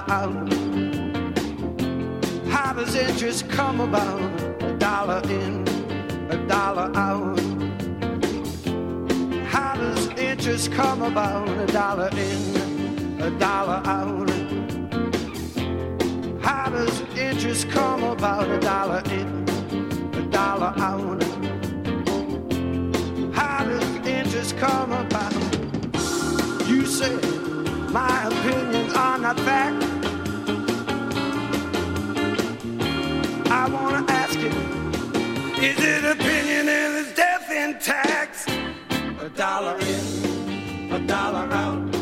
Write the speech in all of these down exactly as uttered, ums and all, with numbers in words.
dollar out? How does interest come about? A dollar in, a dollar out. How does interest come about? A dollar in, a dollar out. How does interest come about? A dollar in, a dollar out. How does interest come about? You say my opinions are not fact. I want to ask you, is it opinion and is death in tax? A dollar in, a dollar out.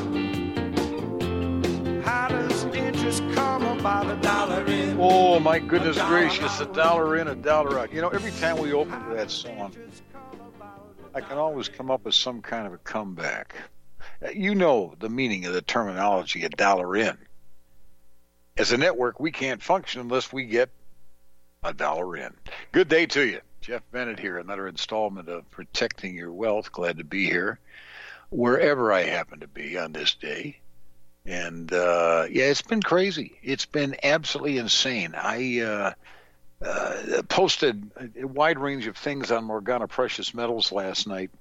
How does interest come about? A dollar in? Oh, my goodness gracious, a dollar in, a dollar out. You know, every time we open to that song, I can always come up with some kind of a comeback. You know the meaning of the terminology, a dollar in. As a network, we can't function unless we get a dollar in. Good day to you. Jeff Bennett here, another installment of Protecting Your Wealth. Glad to be here, wherever I happen to be on this day. And, uh, yeah, it's been crazy. It's been absolutely insane. I uh, uh, posted a wide range of things on Morgana Precious Metals last night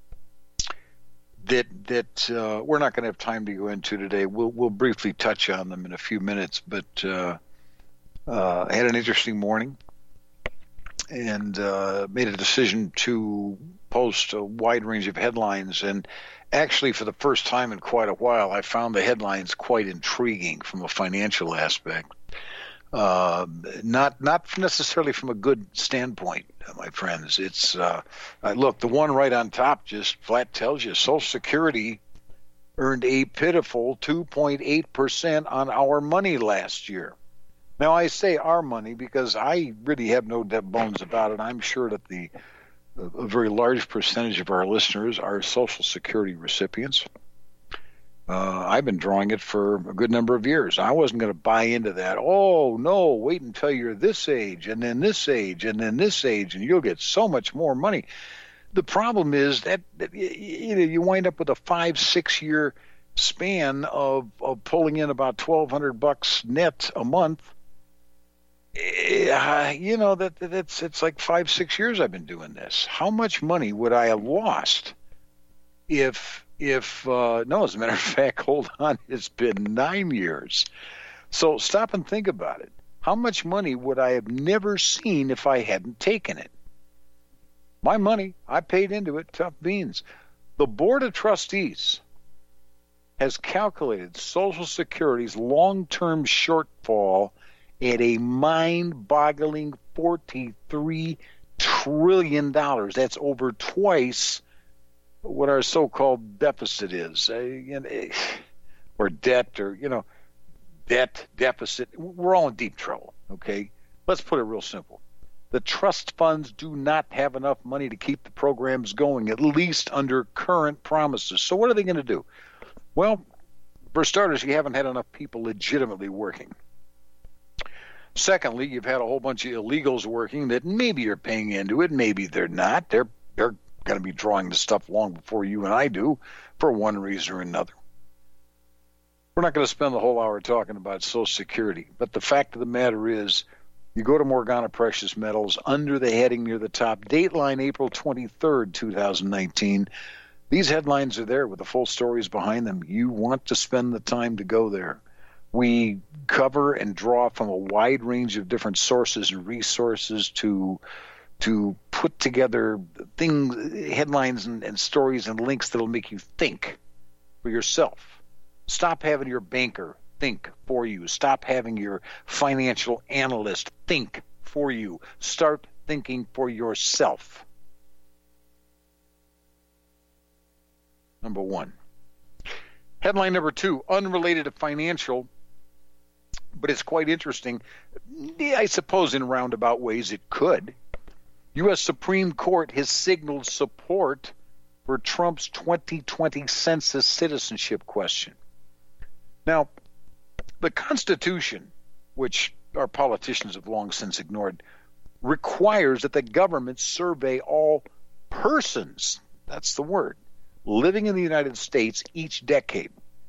that that uh, we're not going to have time to go into today. We'll, we'll briefly touch on them in a few minutes, but uh, uh, I had an interesting morning and uh, made a decision to post a wide range of headlines. And actually, for the first time in quite a while, I found the headlines quite intriguing from a financial aspect. Uh, not not necessarily from a good standpoint, my friends. It's uh, uh, look, the one right on top just flat tells you Social Security earned a pitiful two point eight percent on our money last year. Now, I say our money because I really have no bones about it. I'm sure that the a very large percentage of our listeners are Social Security recipients. Uh, I've been drawing it for a good number of years. I wasn't going to buy into that. Oh, no, wait until you're this age, and then this age, and then this age, and you'll get so much more money. The problem is that, that you know, you wind up with a five, six-year span of, of pulling in about twelve hundred bucks net a month. Uh, you know, that that's it's like five, six years I've been doing this. How much money would I have lost if... If, uh, no, as a matter of fact, hold on, it's been nine years. So stop and think about it. How much money would I have never seen if I hadn't taken it? My money, I paid into it, tough beans. The Board of Trustees has calculated Social Security's long-term shortfall at a mind-boggling forty-three trillion dollars. That's over twice what our so-called deficit is, uh, you know, or debt, or, you know, debt, deficit. We're all in deep trouble, okay? Let's put it real simple. The trust funds do not have enough money to keep the programs going, at least under current promises. So what are they going to do? Well, for starters, you haven't had enough people legitimately working. Secondly, you've had a whole bunch of illegals working that maybe you're paying into it, maybe they're not. They're they're going to be drawing the stuff long before you and I do, for one reason or another. We're not going to spend the whole hour talking about Social Security, but the fact of the matter is, you go to Morgana Precious Metals, under the heading near the top, Dateline April twenty-third, two thousand nineteen. These headlines are there with the full stories behind them. You want to spend the time to go there. We cover and draw from a wide range of different sources and resources to to put together things, headlines and, and stories and links that'll make you think for yourself. Stop having your banker think for you. Stop having your financial analyst think for you. Start thinking for yourself. Number one. Headline number two, unrelated to financial, but it's quite interesting. I suppose in roundabout ways it could. U S Supreme Court has signaled support for Trump's twenty twenty census citizenship question. Now, the Constitution, which our politicians have long since ignored, requires that the government survey all persons, that's the word, living in the United States each decade.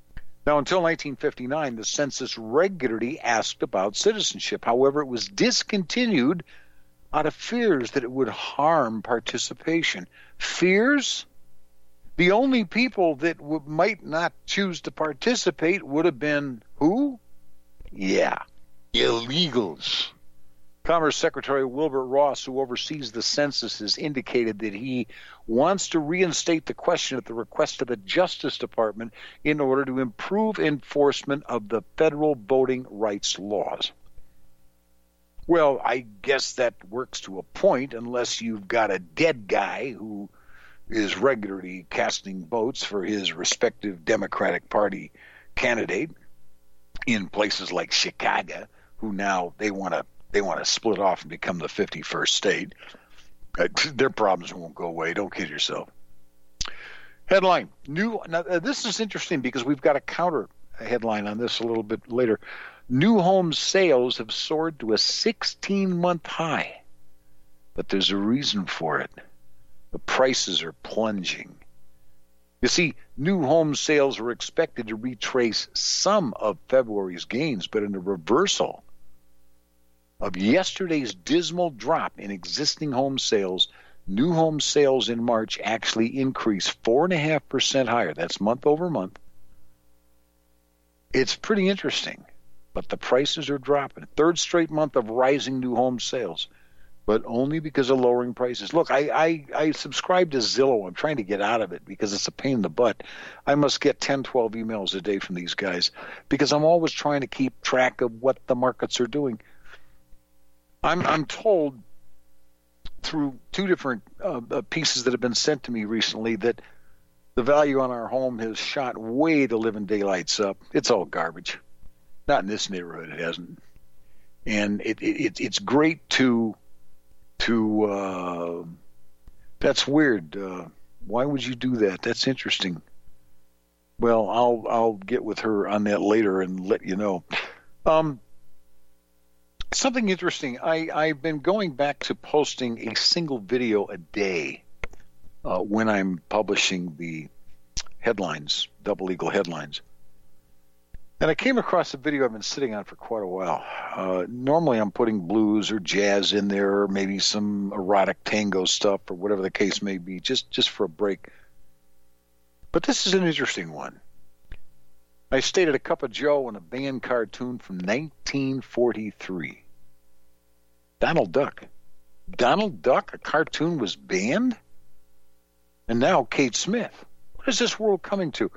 Now, until nineteen fifty-nine, the census regularly asked about citizenship. However, it was discontinued out of fears that it would harm participation. Fears? The only people that w- might not choose to participate would have been who? Yeah, illegals. Commerce Secretary Wilbur Ross, who oversees the census, has indicated that he wants to reinstate the question at the request of the Justice Department in order to improve enforcement of the federal voting rights laws. Well, I guess that works to a point, unless you've got a dead guy who is regularly casting votes for his respective Democratic Party candidate in places like Chicago, who now they want to They want to split off and become the fifty-first state. Uh, their problems won't go away. Don't kid yourself. Headline. New. Now, uh, this is interesting because we've got a counter headline on this a little bit later. New home sales have soared to a sixteen-month high. But there's a reason for it. The prices are plunging. You see, new home sales are expected to retrace some of February's gains, but in a reversal of yesterday's dismal drop in existing home sales, new home sales in March actually increased four point five percent higher. That's month over month. It's pretty interesting, but the prices are dropping. Third straight month of rising new home sales, but only because of lowering prices. Look, I, I, I subscribe to Zillow. I'm trying to get out of it because it's a pain in the butt. I must get ten, twelve emails a day from these guys because I'm always trying to keep track of what the markets are doing. I'm I'm told through two different uh, pieces that have been sent to me recently that the value on our home has shot way the living daylights up. It's all garbage. Not in this neighborhood, it hasn't. And it, it it's great to to. Uh, that's weird. Uh, why would you do that? That's interesting. Well, I'll I'll get with her on that later and let you know. Um. Something interesting, I, I've been going back to posting a single video a day uh, when I'm publishing the headlines, Double Eagle headlines. And I came across a video I've been sitting on for quite a while. Uh, normally I'm putting blues or jazz in there, or maybe some erotic tango stuff, or whatever the case may be, just, just for a break. But this is an interesting one. I stayed at a Cup of Joe in a band cartoon from nineteen forty-three. Donald Duck. Donald Duck, a cartoon, was banned? And now Kate Smith. What is this world coming to?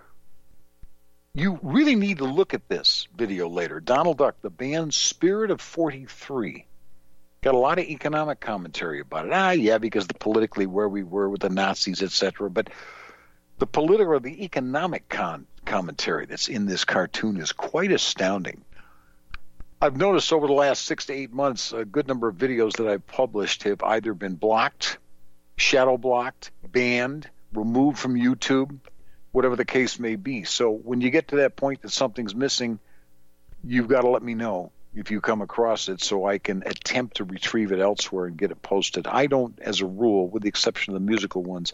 You really need to look at this video later. Donald Duck, the band Spirit of forty-three. Got a lot of economic commentary about it. Ah, yeah, because the politically where we were with the Nazis, et cetera. But the political or the economic con- commentary that's in this cartoon is quite astounding. I've noticed over the last six to eight months, a good number of videos that I've published have either been blocked, shadow blocked, banned, removed from YouTube, whatever the case may be. So when you get to that point that something's missing, you've got to let me know if you come across it so I can attempt to retrieve it elsewhere and get it posted. I don't, as a rule, with the exception of the musical ones,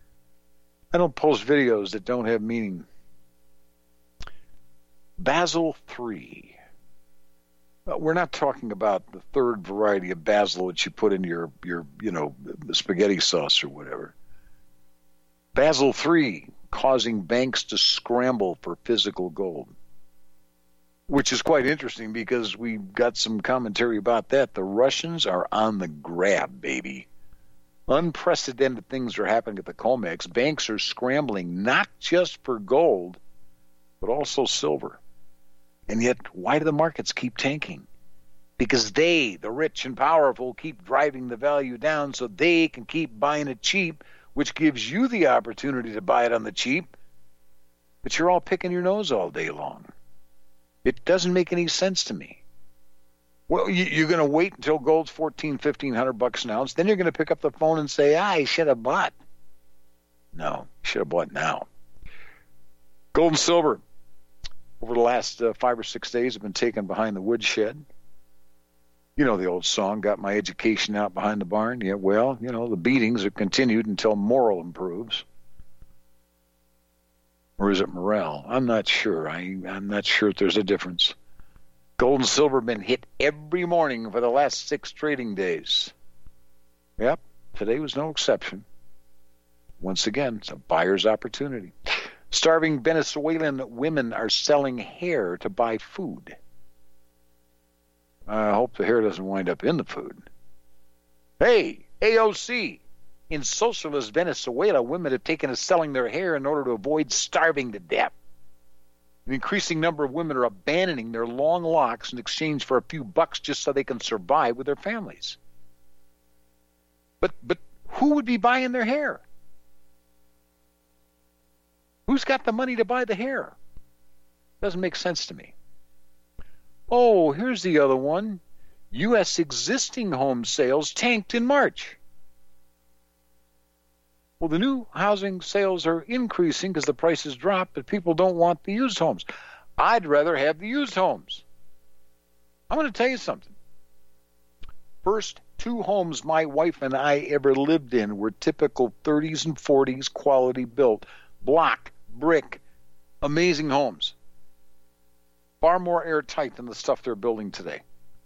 I don't post videos that don't have meaning. Basil three. We're not talking about the third variety of basil that you put in your, your you know, spaghetti sauce or whatever. Basil three, causing banks to scramble for physical gold, which is quite interesting because we've got some commentary about that. The Russians are on the grab, baby. Unprecedented things are happening at the COMEX. Banks are scrambling not just for gold, but also silver. And yet, why do the markets keep tanking? Because they, the rich and powerful, keep driving the value down so they can keep buying it cheap, which gives you the opportunity to buy it on the cheap. But you're all picking your nose all day long. It doesn't make any sense to me. Well, you, you're going to wait until gold's fourteen, fifteen hundred bucks an ounce. Then you're going to pick up the phone and say, ah, I should have bought. No, you should have bought now. Gold and silver, over the last uh, five or six days, have been taken behind the woodshed. You know the old song, got my education out behind the barn. Yeah, well, you know, the beatings are continued until moral improves. Or is it morale? I'm not sure. I, I'm not sure if there's a difference. Gold and silver have been hit every morning for the last six trading days. Yep, today was no exception. Once again, it's a buyer's opportunity. Starving Venezuelan women are selling hair to buy food. I hope the hair doesn't wind up in the food. Hey, A O C. In socialist Venezuela, women have taken to selling their hair in order to avoid starving to death. An increasing number of women are abandoning their long locks in exchange for a few bucks just so they can survive with their families. But but who would be buying their hair? Who's got the money to buy the hair? Doesn't make sense to me. Oh, here's the other one. U S existing home sales tanked in March. Well, the new housing sales are increasing because the prices drop, but people don't want the used homes. I'd rather have the used homes. I'm going to tell you something. First two homes my wife and I ever lived in were typical thirties and forties quality built, block, brick, amazing homes. Far more airtight than the stuff they're building today.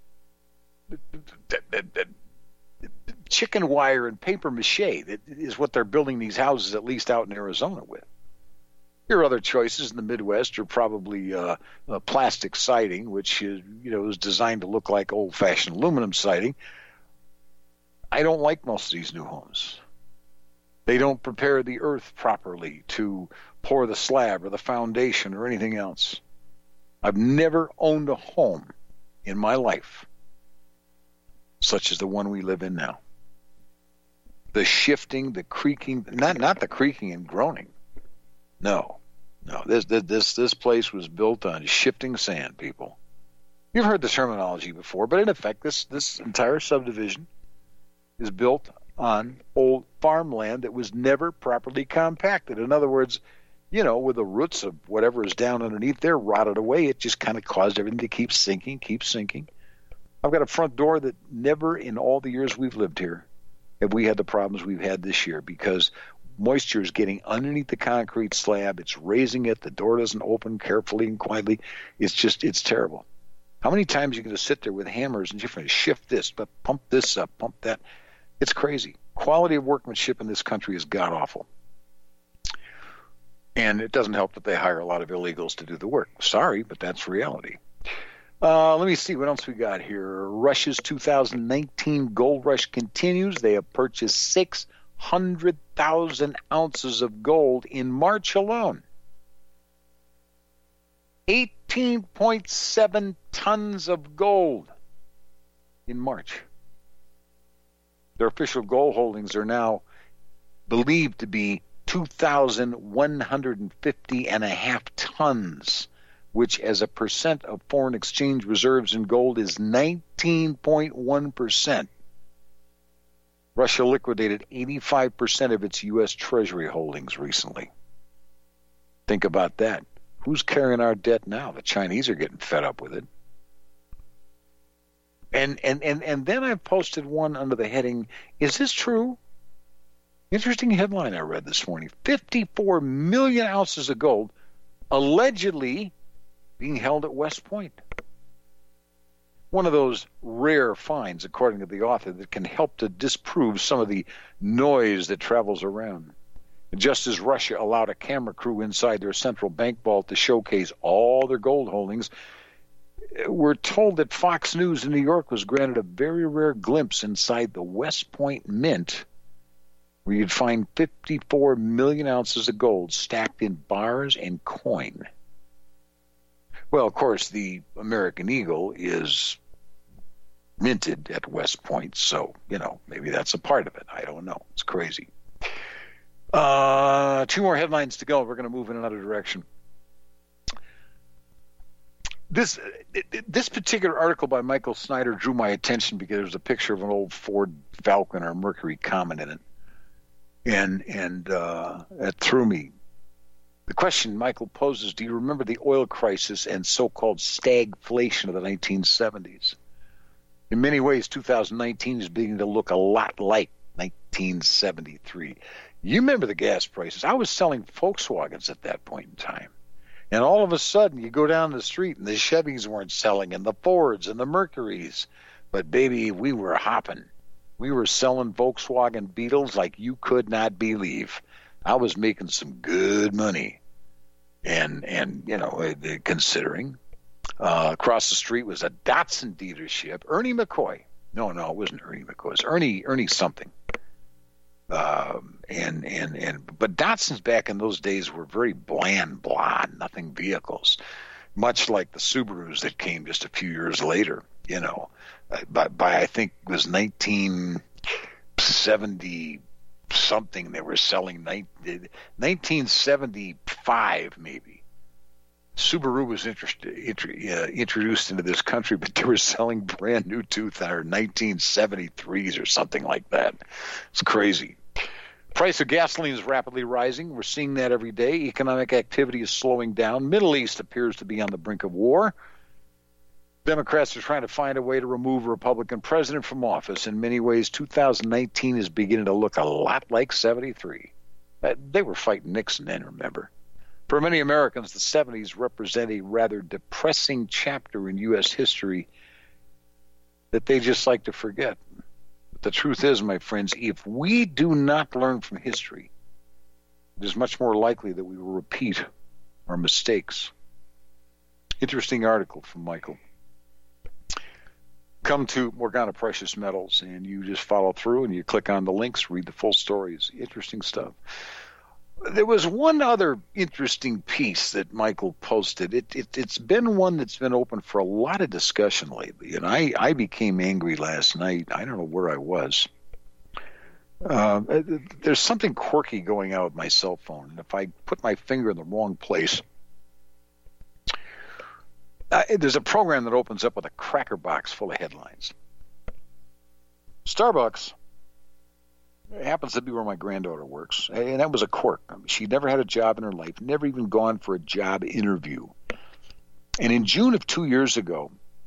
Chicken wire and paper mache that is what they're building these houses, at least out in Arizona, with. Your other choices in the Midwest are probably uh, uh, plastic siding, which is, you know, is designed to look like old-fashioned aluminum siding. I don't like most of these new homes. They don't prepare the earth properly to pour the slab or the foundation or anything else. I've never owned a home in my life such as the one we live in now. The shifting, the creaking, not not the creaking and groaning. No, no. This this this place was built on shifting sand, people. You've heard the terminology before, but in effect, this this entire subdivision is built on old farmland that was never properly compacted. In other words, you know, with the roots of whatever is down underneath there rotted away, it just kind of caused everything to keep sinking, keep sinking. I've got a front door that never in all the years we've lived here have we had the problems we've had this year, because moisture is getting underneath the concrete slab. It's raising it. The door doesn't open carefully and quietly. It's just, it's terrible. How many times are you going to sit there with hammers and you're going to shift this, but pump this up, pump that? It's crazy. Quality of workmanship in this country is god-awful. And it doesn't help that they hire a lot of illegals to do the work. Sorry, but that's reality. Uh, let me see what else we got here. Russia's two thousand nineteen gold rush continues. They have purchased six hundred thousand ounces of gold in March alone. eighteen point seven tons of gold in March. Their official gold holdings are now believed to be two thousand one hundred fifty and a half tons, which as a percent of foreign exchange reserves in gold is nineteen point one percent. Russia liquidated eighty-five percent of its U S Treasury holdings recently. Think about that. Who's carrying our debt now? The Chinese are getting fed up with it. And and and, and then I posted one under the heading, is this true? Interesting headline I read this morning. fifty-four million ounces of gold allegedly being held at West Point. One of those rare finds, according to the author, that can help to disprove some of the noise that travels around. And just as Russia allowed a camera crew inside their central bank vault to showcase all their gold holdings, we're told that Fox News in New York was granted a very rare glimpse inside the West Point Mint, where you'd find fifty-four million ounces of gold stacked in bars and coin. Well, of course, the American Eagle is minted at West Point, so, you know, maybe that's a part of it. I don't know. It's crazy. Uh, two more headlines to go. We're going to move in another direction. This this particular article by Michael Snyder drew my attention because there's a picture of an old Ford Falcon or Mercury Comet in it. And, and uh, that threw me. The question Michael poses, do you remember the oil crisis and so-called stagflation of the nineteen seventies? In many ways, two thousand nineteen is beginning to look a lot like nineteen seventy-three. You remember the gas prices. I was selling Volkswagens at that point in time. And all of a sudden, you go down the street, and the Chevys weren't selling, and the Fords and the Mercurys. But, baby, we were hopping. We were selling Volkswagen Beetles like you could not believe. I was making some good money. And, and you know, considering. Uh, across the street was a Datsun dealership. Ernie McCoy. No, no, it wasn't Ernie McCoy. It was Ernie, Ernie something. Um, and, and, and, but Datsuns back in those days were very bland, blah, nothing vehicles, much like the Subarus that came just a few years later, you know, uh, by, by, I think it was nineteen seventy something, they were selling nineteen seventy-five, maybe. Subaru was interest, intro, uh, introduced into this country, but they were selling brand new two thousand nineteen seventy-threes or something like that. It's crazy. Price of gasoline is rapidly rising. We're seeing that every day. Economic activity is slowing down. Middle East appears to be on the brink of war. Democrats are trying to find a way to remove a Republican president from office. In many ways, two thousand nineteen is beginning to look a lot like seventy-three. Uh, they were fighting Nixon then, remember. For many Americans, the seventies represent a rather depressing chapter in U S history that they just like to forget. But the truth is, my friends, if we do not learn from history, it is much more likely that we will repeat our mistakes. Interesting article from Michael. Come to Morgana Precious Metals, and you just follow through, and you click on the links, read the full stories. Interesting stuff. There was one other interesting piece that Michael posted. It, it, it's been one that's been open for a lot of discussion lately, and I, I became angry last night. I don't know where I was. Uh, there's something quirky going on with my cell phone, and if I put my finger in the wrong place, uh, there's a program that opens up with a cracker box full of headlines. Starbucks. It happens to be where my granddaughter works, and that was a quirk. I mean, she'd never had a job in her life, never even gone for a job interview. And in June of two years ago,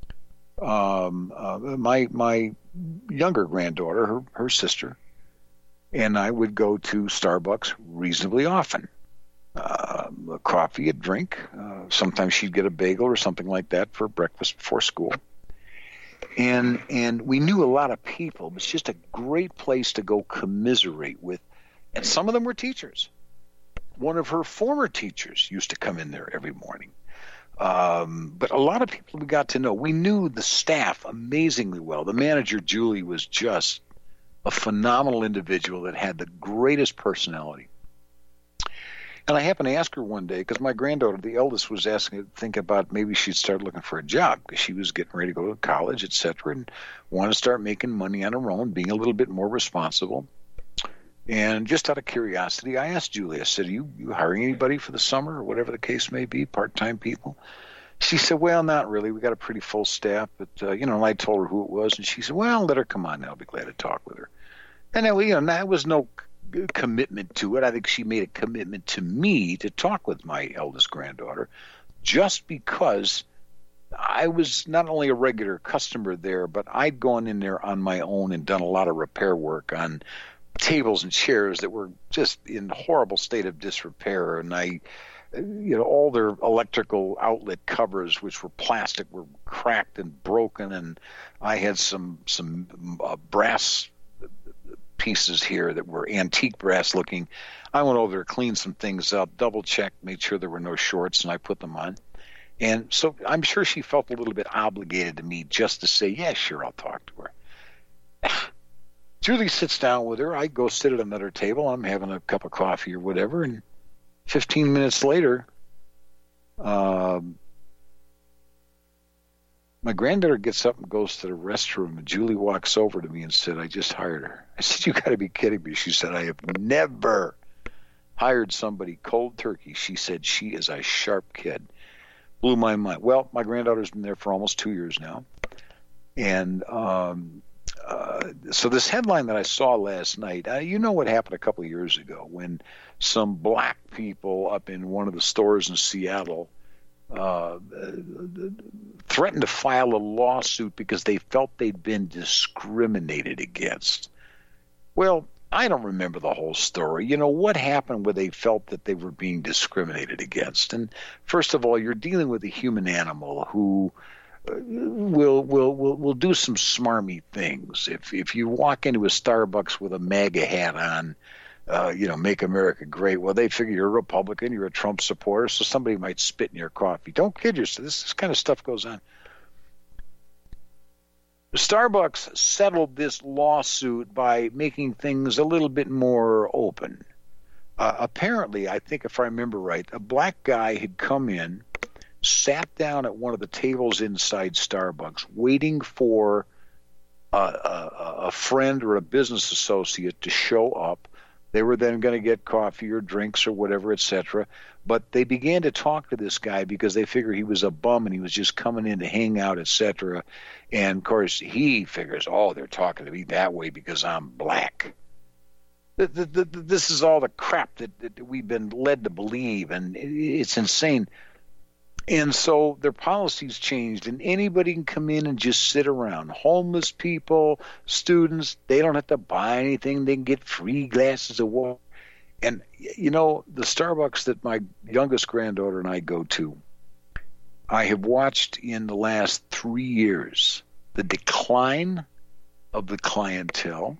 um, uh, my my younger granddaughter, her, her sister, and I would go to Starbucks reasonably often. Uh, a coffee, a drink. Uh, sometimes she'd get a bagel or something like that for breakfast before school. And and we knew a lot of people. It was just a great place to go commiserate with. And some of them were teachers. One of her former teachers used to come in there every morning. Um, but a lot of people we got to know. We knew the staff amazingly well. The manager, Julie, was just a phenomenal individual that had the greatest personality. And I happened to ask her one day, because my granddaughter, the eldest, was asking to think about maybe she'd start looking for a job, because she was getting ready to go to college, et cetera, and wanted to start making money on her own, being a little bit more responsible. And just out of curiosity, I asked Julie, I said, are you, you hiring anybody for the summer, or whatever the case may be, part-time people? She said, well, not really. We got a pretty full staff, but, uh, you know, and I told her who it was, and she said, well, let her come on. I'll be glad to talk with her. And, you know, that was no commitment to it. I think she made a commitment to me to talk with my eldest granddaughter, just because I was not only a regular customer there, but I'd gone in there on my own and done a lot of repair work on tables and chairs that were just in horrible state of disrepair. And I, you know, all their electrical outlet covers, which were plastic, were cracked and broken. And I had some, some uh, brass pieces here that were antique brass looking. I went over there, cleaned some things up, double checked, made sure there were no shorts, and I put them on. And so I'm sure she felt a little bit obligated to me just to say, yeah, sure, I'll talk to her. Julie sits down with her. I go sit at another table. I'm having a cup of coffee or whatever. And fifteen minutes later, um, my granddaughter gets up and goes to the restroom, and Julie walks over to me and said, I just hired her. I said, you got to be kidding me. She said, I have never hired somebody cold turkey. She said, she is a sharp kid. Blew my mind. Well, my granddaughter's been there for almost two years now. And um, uh, so this headline that I saw last night, uh, you know what happened a couple of years ago when some black people up in one of the stores in Seattle Uh, threatened to file a lawsuit because they felt they'd been discriminated against. Well, I don't remember the whole story. You know, what happened where they felt that they were being discriminated against? And first of all, you're dealing with a human animal who will will will will do some smarmy things. If if you walk into a Starbucks with a MAGA hat on, uh, you know, make America great, well, they figure you're a Republican, you're a Trump supporter, so somebody might spit in your coffee. Don't kid yourself. This, this kind of stuff goes on. Starbucks settled this lawsuit by making things a little bit more open. Uh, apparently, I think if I remember right, a black guy had come in, sat down at one of the tables inside Starbucks, waiting for a, a, a friend or a business associate to show up. They were then going to get coffee or drinks or whatever, et cetera. But they began to talk to this guy because they figured he was a bum and he was just coming in to hang out, et cetera. And, of course, he figures, oh, they're talking to me that way because I'm black. The, the, the, this is all the crap that, that we've been led to believe, and it's insane. And so their policies changed, and anybody can come in and just sit around. Homeless people, students, they don't have to buy anything. They can get free glasses of water. And, you know, the Starbucks that my youngest granddaughter and I go to, I have watched in the last three years the decline of the clientele,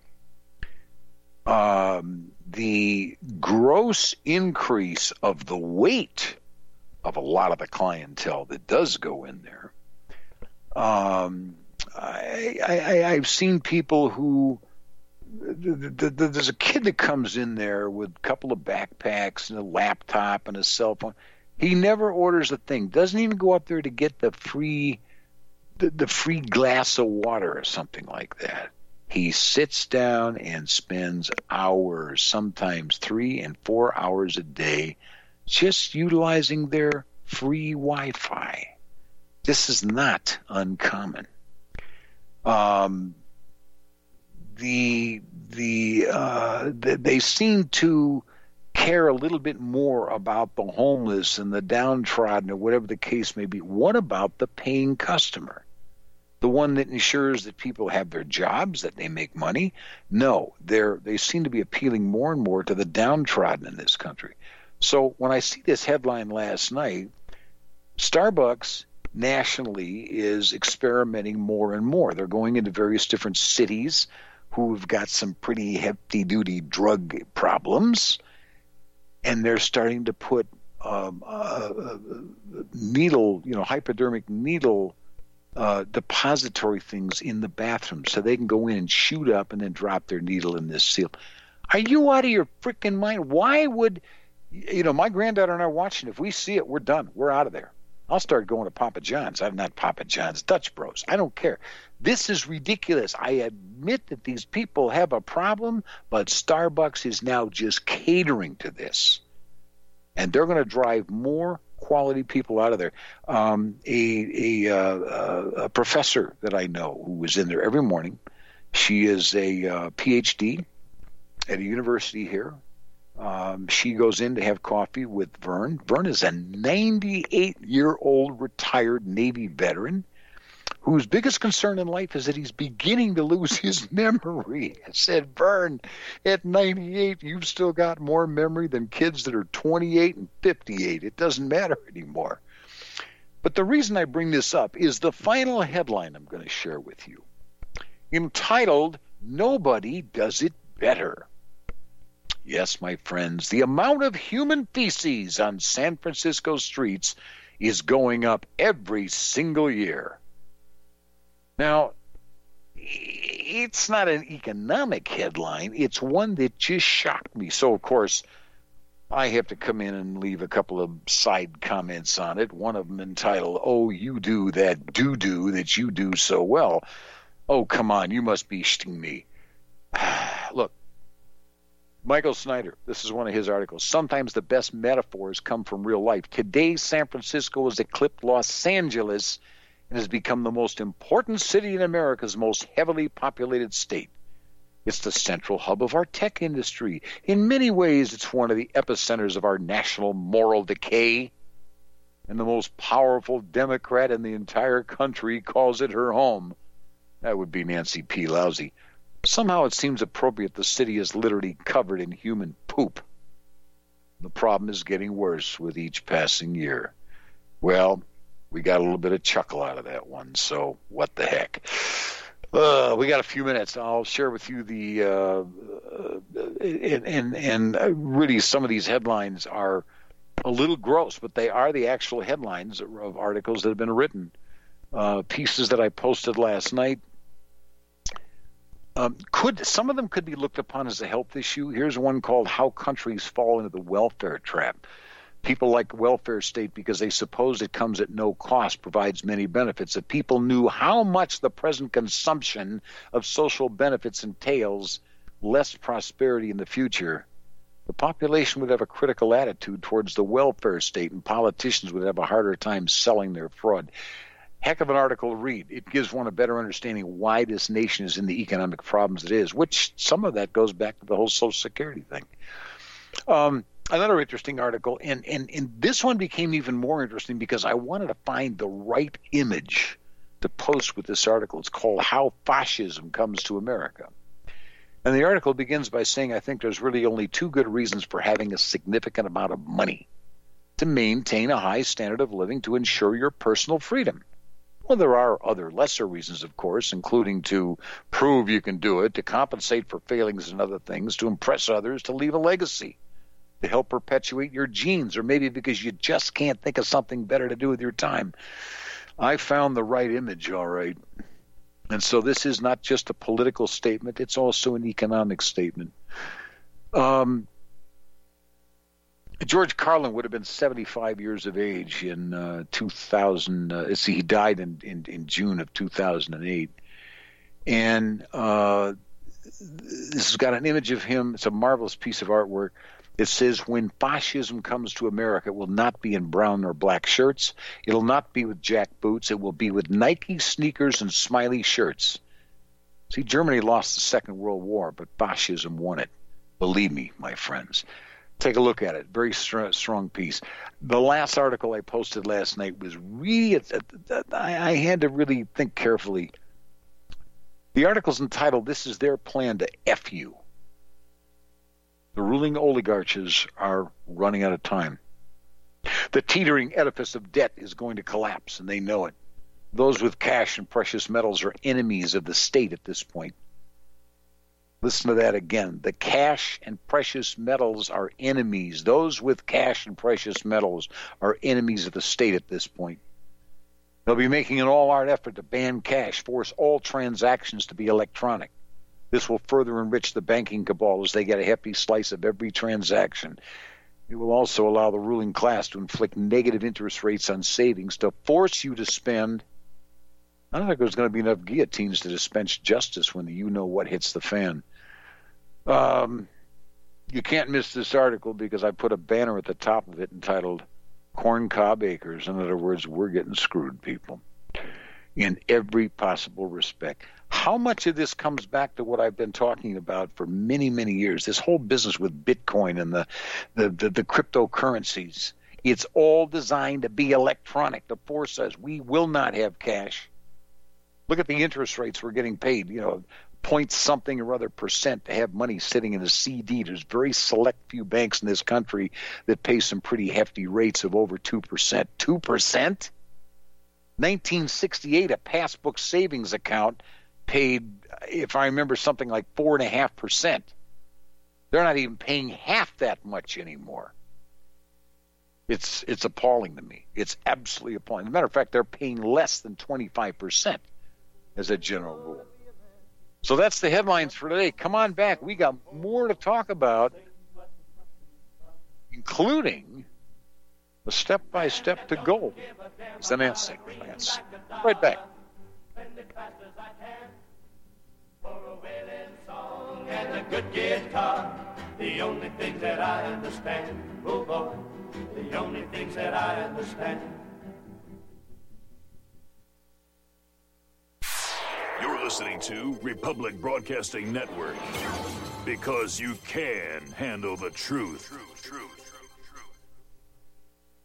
um, the gross increase of the weight of a lot of the clientele that does go in there. Um, I, I, I've seen people who, there's a kid that comes in there with a couple of backpacks and a laptop and a cell phone. He never orders a thing, doesn't even go up there to get the free, the, the free glass of water or something like that. He sits down and spends hours, sometimes three and four hours a day, just utilizing their free Wi-Fi. This is not uncommon. Um, the the uh, they seem to care a little bit more about the homeless and the downtrodden or whatever the case may be. What about the paying customer? The one that ensures that people have their jobs, that they make money? No, they're they seem to be appealing more and more to the downtrodden in this country. So when I see this headline last night, Starbucks nationally is experimenting more and more. They're going into various different cities who've got some pretty hefty-duty drug problems, and they're starting to put um, uh, needle, you know, hypodermic needle uh, depository things in the bathroom so they can go in and shoot up and then drop their needle in this seal. Are you out of your freaking mind? Why would, you know, my granddaughter and I are watching. If we see it, we're done. We're out of there. I'll start going to Papa John's. I'm not Papa John's, Dutch Bros. I don't care. This is ridiculous. I admit that these people have a problem, but Starbucks is now just catering to this. And they're going to drive more quality people out of there. Um, a, a, uh, a professor that I know who was in there every morning, she is a uh, P H D at a university here. Um, she goes in to have coffee with Vern. Vern is a ninety-eight-year-old retired Navy veteran whose biggest concern in life is that he's beginning to lose his memory. I said, Vern, at ninety-eight, you've still got more memory than kids that are twenty-eight and fifty-eight. It doesn't matter anymore. But the reason I bring this up is the final headline I'm going to share with you, entitled, Nobody Does It Better. Yes, my friends, the amount of human feces on San Francisco streets is going up every single year. Now, it's not an economic headline. It's one that just shocked me. So, of course, I have to come in and leave a couple of side comments on it. One of them entitled, Oh, you do that doo-doo that you do so well. Oh, come on, you must be shitting me. Look. Michael Snyder, this is one of his articles. Sometimes the best metaphors come from real life. Today, San Francisco has eclipsed Los Angeles and has become the most important city in America's most heavily populated state. It's the central hub of our tech industry. In many ways, it's one of the epicenters of our national moral decay. And the most powerful Democrat in the entire country calls it her home. That would be Nancy Pelosi. Somehow it seems appropriate the city is literally covered in human poop. The problem is getting worse with each passing year. Well, we got a little bit of chuckle out of that one, so what the heck. Uh, we got a few minutes. I'll share with you the, uh, uh, and, and, and really some of these headlines are a little gross, but they are the actual headlines of articles that have been written. Uh, pieces that I posted last night. Um, could some of them could be looked upon as a health issue. Here's one called "How Countries Fall into the Welfare Trap." People like the welfare state because they suppose it comes at no cost, provides many benefits. If people knew how much the present consumption of social benefits entails less prosperity in the future, the population would have a critical attitude towards the welfare state, and politicians would have a harder time selling their fraud. Heck of an article to read. It gives one a better understanding why this nation is in the economic problems it is, which some of that goes back to the whole Social Security thing. Um, another interesting article, and, and, and this one became even more interesting because I wanted to find the right image to post with this article. It's called "How Fascism Comes to America." And the article begins by saying, I think there's really only two good reasons for having a significant amount of money: to maintain a high standard of living, to ensure your personal freedom. Well, there are other lesser reasons, of course, including to prove you can do it, to compensate for failings and other things, to impress others, to leave a legacy, to help perpetuate your genes, or maybe because you just can't think of something better to do with your time. I found the right image, all right. And so this is not just a political statement, it's also an economic statement. Um, George Carlin would have been seventy-five years of age in uh, two thousand. Uh, see, he died in, in, in June of two thousand eight. And uh, this has got an image of him. It's a marvelous piece of artwork. It says, "When fascism comes to America, it will not be in brown or black shirts. It'll not be with jack boots. It will be with Nike sneakers and smiley shirts." See, Germany lost the Second World War, but fascism won it. Believe me, my friends. Take a look at it. Very strong, strong piece. The last article I posted last night was really, I had to really think carefully. The article's entitled, "This is Their Plan to F You." The ruling oligarchs are running out of time. The teetering edifice of debt is going to collapse, and they know it. Those with cash and precious metals are enemies of the state at this point. Listen to that again. The cash and precious metals are enemies. Those with cash and precious metals are enemies of the state at this point. They'll be making an all-out effort to ban cash, force all transactions to be electronic. This will further enrich the banking cabal as they get a hefty slice of every transaction. It will also allow the ruling class to inflict negative interest rates on savings to force you to spend. I don't think there's going to be enough guillotines to dispense justice when the you-know-what hits the fan. Um, you can't miss this article because I put a banner at the top of it entitled "Corn Cob Acres." In other words, we're getting screwed, people, in every possible respect. How much of this comes back to what I've been talking about for many, many years, this whole business with Bitcoin and the, the, the, the cryptocurrencies. It's all designed to be electronic, to force us. We will not have cash. Look at the interest rates we're getting paid, you know, point something or other percent to have money sitting in a C D. There's very select few banks in this country that pay some pretty hefty rates of over two percent. two percent? nineteen sixty-eight, a passbook savings account paid, if I remember, something like four point five percent. They're not even paying half that much anymore. It's it's appalling to me. It's absolutely appalling. As a matter of fact, they're paying less than twenty-five percent as a general rule. So that's the headlines for today. Come on back. We got more to talk about, including the step-by-step to gold. It's an answer. Right back. And a good guitar, the only things that I understand. Oh boy, the only things that I understand. You're listening to Republic Broadcasting Network, because you can handle the truth. Truth, truth,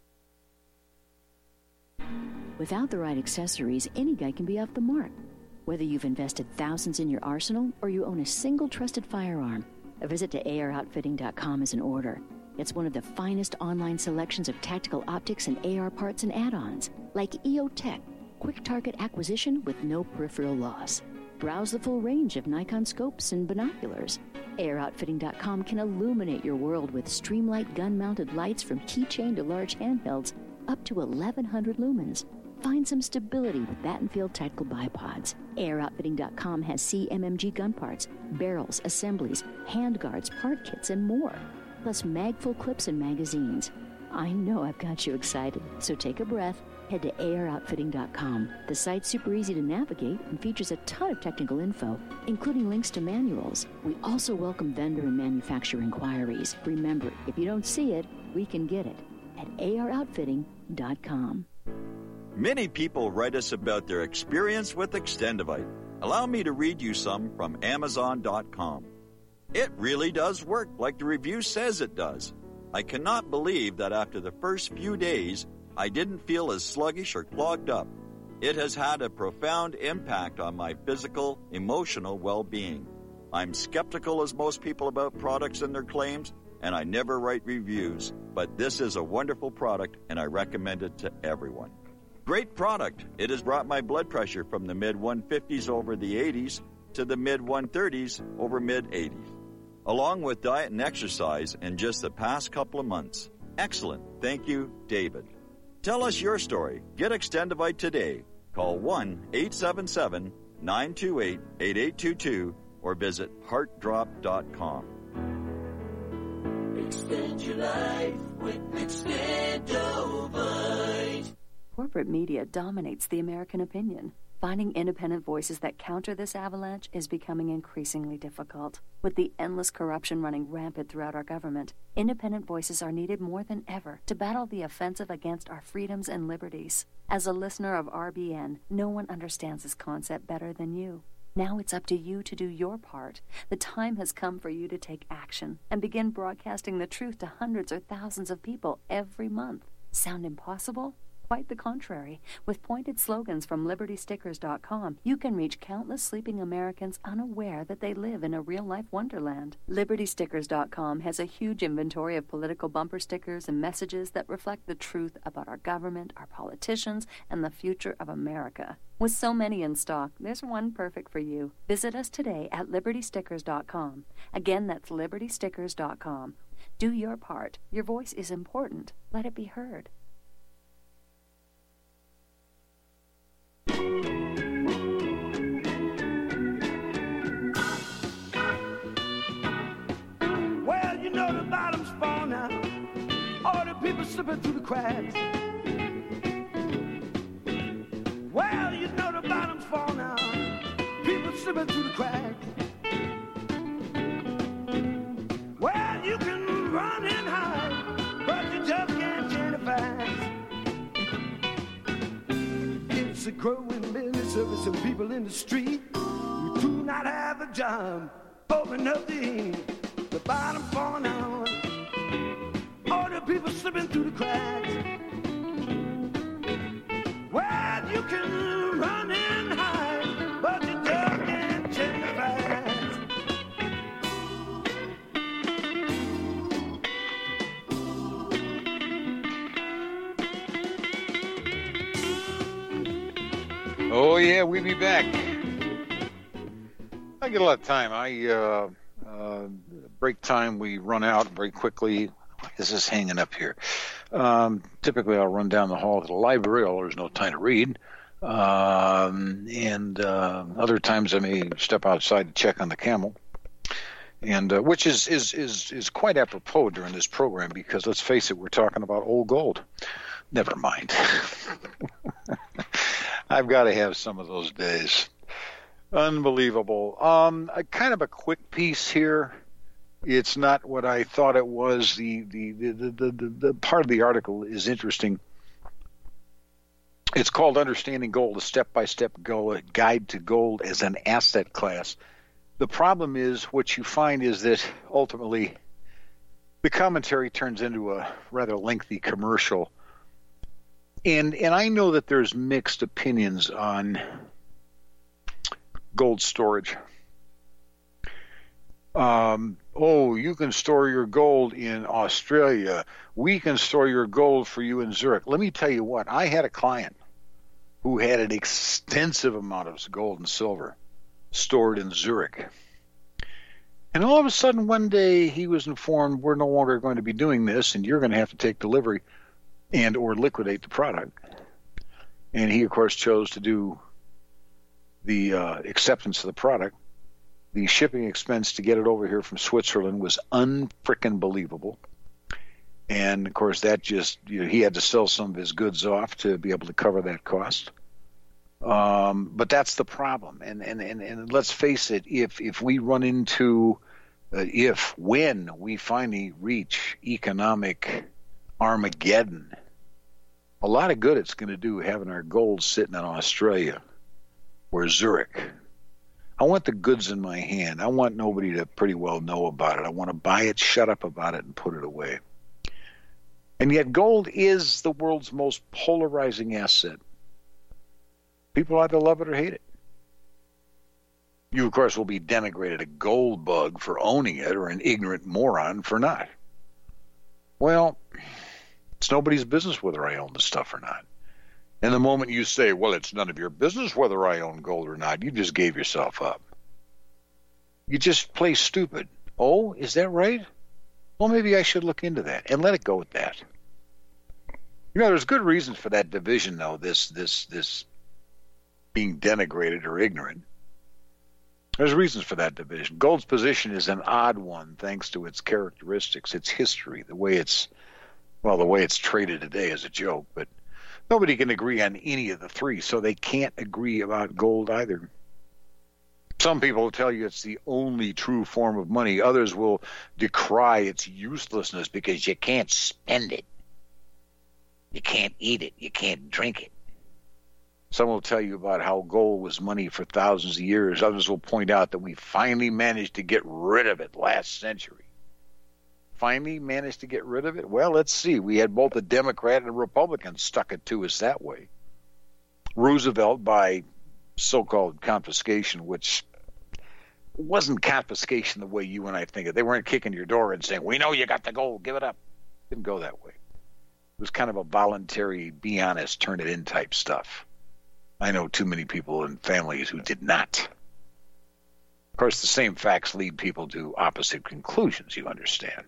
Without the right accessories, any guy can be off the mark. Whether you've invested thousands in your arsenal or you own a single trusted firearm, a visit to A R outfitting dot com is in order. It's one of the finest online selections of tactical optics and A R parts and add-ons, like E O Tech, quick target acquisition with no peripheral loss. Browse the full range of Nikon scopes and binoculars. A R outfitting dot com can illuminate your world with Streamlight gun-mounted lights from keychain to large handhelds up to eleven hundred lumens. Find some stability with Battenfield tactical bipods. A R outfitting dot com has C M M G gun parts, barrels, assemblies, handguards, part kits, and more. Plus mag-full clips and magazines. I know I've got you excited, so take a breath. Head to A R outfitting dot com. The site's super easy to navigate and features a ton of technical info, including links to manuals. We also welcome vendor and manufacturer inquiries. Remember, if you don't see it, we can get it at A R outfitting dot com. Many people write us about their experience with Extendivite. Allow me to read you some from Amazon dot com. It really does work like the review says it does. I cannot believe that after the first few days, I didn't feel as sluggish or clogged up. It has had a profound impact on my physical, emotional well-being. I'm skeptical as most people about products and their claims, and I never write reviews, but this is a wonderful product, and I recommend it to everyone. Great product. It has brought my blood pressure from the mid one fifties over the eighties to the mid one thirties over mid eighties. Along with diet and exercise in just the past couple of months. Excellent. Thank you, David. Tell us your story. Get Extendivite today. Call one eight seven seven, nine two eight, eight eight two two or visit heart drop dot com. Extend your life with Extendivite. Corporate media dominates the American opinion. Finding independent voices that counter this avalanche is becoming increasingly difficult. With the endless corruption running rampant throughout our government, independent voices are needed more than ever to battle the offensive against our freedoms and liberties. As a listener of R B N, no one understands this concept better than you. Now it's up to you to do your part. The time has come for you to take action and begin broadcasting the truth to hundreds or thousands of people every month. Sound impossible? Quite the contrary. With pointed slogans from Liberty Stickers dot com, you can reach countless sleeping Americans unaware that they live in a real-life wonderland. Liberty Stickers dot com has a huge inventory of political bumper stickers and messages that reflect the truth about our government, our politicians, and the future of America. With so many in stock, there's one perfect for you. Visit us today at Liberty Stickers dot com. Again, that's Liberty Stickers dot com. Do your part. Your voice is important. Let it be heard. Well, you know the bottom's falling out. All the people slipping through the cracks. Well, you know the bottom's falling out. People slipping through the cracks. Well, you can run and hide, but you just can't turn it fast. It's a growing business of some people in the street who do not have a job. Open up the end, the bottom falling out. All the people slipping through the cracks. Well, you can run and hide, but you just can't change fast. Oh, yeah, we be back. I get a lot of time. I uh, uh, break time, we run out very quickly. Why is this hanging up here? Um, typically, I'll run down the hall to the library, or there's no time to read. Um, and uh, other times I may step outside to check on the camel. And uh, which is, is, is, is quite apropos during this program because, let's face it, we're talking about old gold. Never mind. I've got to have some of those days. Unbelievable. Um, a, kind of a quick piece here. It's not what I thought it was. The the, the, the, the, the part of the article is interesting. It's called Understanding Gold, a Step-by-Step Guide to Gold as an Asset Class. The problem is, what you find is that ultimately the commentary turns into a rather lengthy commercial. And and I know that there's mixed opinions on gold storage. Um, oh, you can store your gold in Australia. We can store your gold for you in Zurich. Let me tell you what, I had a client who had an extensive amount of gold and silver stored in Zurich. And all of a sudden, one day, he was informed, we're no longer going to be doing this, and you're going to have to take delivery and or liquidate the product. And he, of course, chose to do the uh, acceptance of the product. The shipping expense to get it over here from Switzerland was unfrickin' believable. And, of course, that just, you know, he had to sell some of his goods off to be able to cover that cost. Um, but that's the problem. And, and, and, and let's face it, if, if we run into, uh, if, when we finally reach economic Armageddon, a lot of good it's going to do having our gold sitting in Australia or Zurich. I want the goods in my hand. I want nobody to pretty well know about it. I want to buy it, shut up about it, and put it away. And yet gold is the world's most polarizing asset. People either love it or hate it. You, of course, will be denigrated a gold bug for owning it or an ignorant moron for not. Well, it's nobody's business whether I own the stuff or not. And the moment you say, well, it's none of your business whether I own gold or not, you just gave yourself up. You just play stupid. Oh, is that right? Well, maybe I should look into that and let it go with that. You know, there's good reasons for that division, though, this this this being denigrated or ignorant. There's reasons for that division. Gold's position is an odd one thanks to its characteristics, its history, the way it's, well, the way it's traded today is a joke, but nobody can agree on any of the three, so they can't agree about gold either. Some people will tell you it's the only true form of money. Others will decry its uselessness because you can't spend it. You can't eat it. You can't drink it. Some will tell you about how gold was money for thousands of years. Others will point out that we finally managed to get rid of it last century. Finally managed to get rid of it? Well, let's see. We had both a Democrat and a Republican stuck it to us that way. Roosevelt, by so-called confiscation, which wasn't confiscation the way you and I think it. They weren't kicking your door and saying, we know you got the gold, give it up. Didn't go that way. It was kind of a voluntary, be honest, turn it in type stuff. I know too many people and families who did not. Of course, the same facts lead people to opposite conclusions, you understand.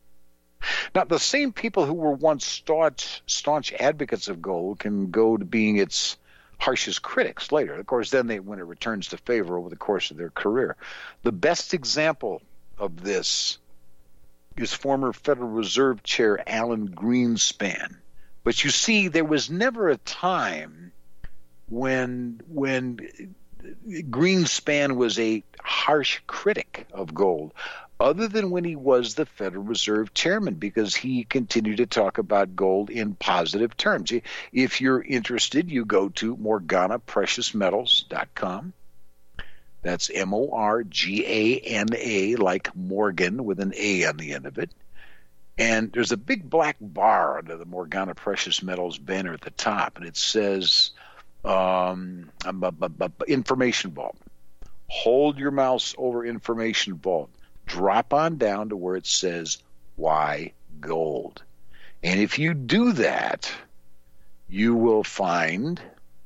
Now, the same people who were once staunch, staunch advocates of gold can go to being its harshest critics later. Of course, then they, when it returns to favor over the course of their career. The best example of this is former Federal Reserve Chair Alan Greenspan. But you see, there was never a time when when Greenspan was a harsh critic of gold, other than when he was the Federal Reserve Chairman, because he continued to talk about gold in positive terms. If you're interested, you go to Morgana Precious Metals dot com. That's M O R G A N A, like Morgan with an A on the end of it. And there's a big black bar under the Morgana Precious Metals banner at the top, and it says um, Information Vault. Hold your mouse over Information Vault. Drop on down to where it says, why gold? And if you do that, you will find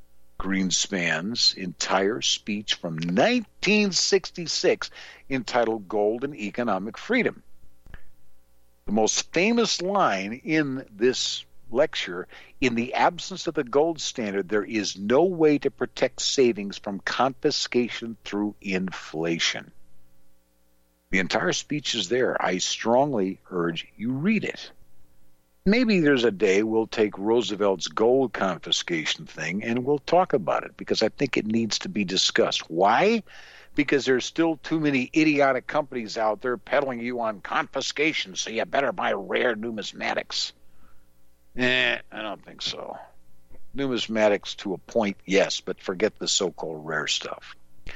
Greenspan's entire speech from nineteen sixty-six entitled Gold and Economic Freedom. The most famous line in this lecture, in the absence of the gold standard, there is no way to protect savings from confiscation through inflation. The entire speech is there. I strongly urge you read it. Maybe there's a day we'll take Roosevelt's gold confiscation thing and we'll talk about it, because I think it needs to be discussed. Why? Because there's still too many idiotic companies out there peddling you on confiscation, so you better buy rare numismatics. Eh, I don't think so. Numismatics to a point, yes, but forget the so-called rare stuff.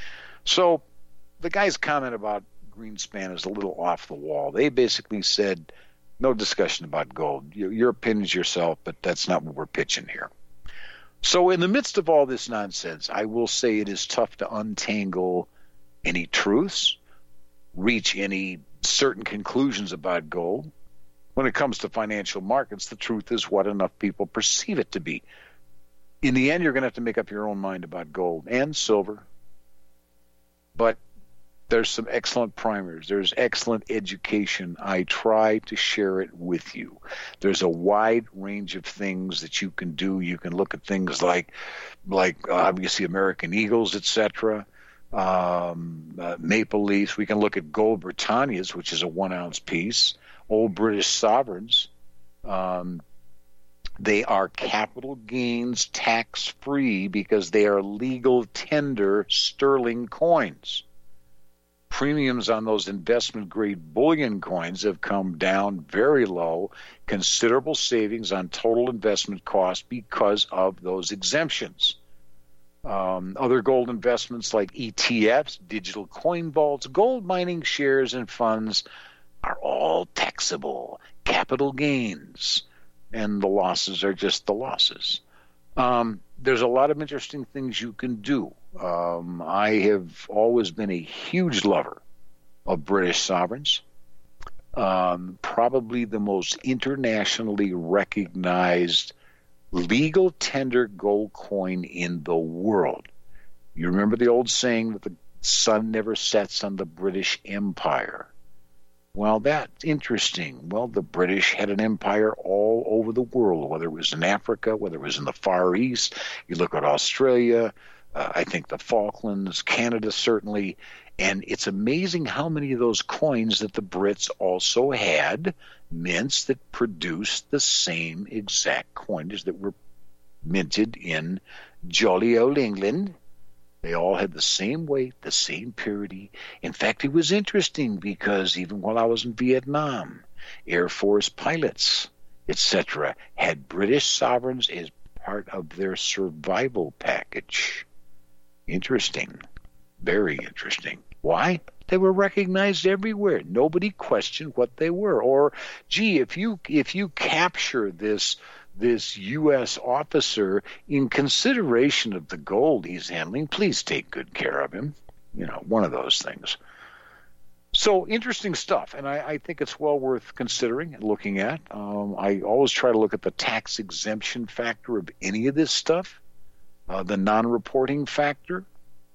So the guy's comment about Greenspan is a little off the wall. They basically said, no discussion about gold. Your, your opinion's yourself, but that's not what we're pitching here. So in the midst of all this nonsense, I will say it is tough to untangle any truths, reach any certain conclusions about gold. When it comes to financial markets, the truth is what enough people perceive it to be. In the end, you're going to have to make up your own mind about gold and silver. But there's some excellent primers. There's excellent education. I try to share it with you. There's a wide range of things that you can do. You can look at things like, like obviously American Eagles, et cetera, um, uh, Maple Leafs. We can look at Gold Britannias, which is a one-ounce piece. Old British sovereigns. Um, they are capital gains tax-free because they are legal tender sterling coins. Premiums on those investment-grade bullion coins have come down very low, considerable savings on total investment cost because of those exemptions. Um, other gold investments like E T Fs, digital coin vaults, gold mining shares, and funds are all taxable capital gains, and the losses are just the losses. Um, there's a lot of interesting things you can do. Um, I have always been a huge lover of British sovereigns. Um, probably the most internationally recognized legal tender gold coin in the world. You remember the old saying that the sun never sets on the British Empire? Well, that's interesting. Well, the British had an empire all over the world, whether it was in Africa, whether it was in the Far East. You look at Australia, uh, I think the Falklands, Canada certainly, and it's amazing how many of those coins that the Brits also had mints that produced the same exact coinage that were minted in jolly old England. They all had the same weight, the same purity. In fact, it was interesting because even while I was in Vietnam, Air Force pilots, et cetera, had British sovereigns as part of their survival package. Interesting. Very interesting. Why? They were recognized everywhere. Nobody questioned what they were. Or, gee, if you if you capture this this U S officer in consideration of the gold he's handling, please take good care of him. You know, one of those things. So interesting stuff, and I, I think it's well worth considering and looking at. Um, I always try to look at the tax exemption factor of any of this stuff, uh, the non-reporting factor.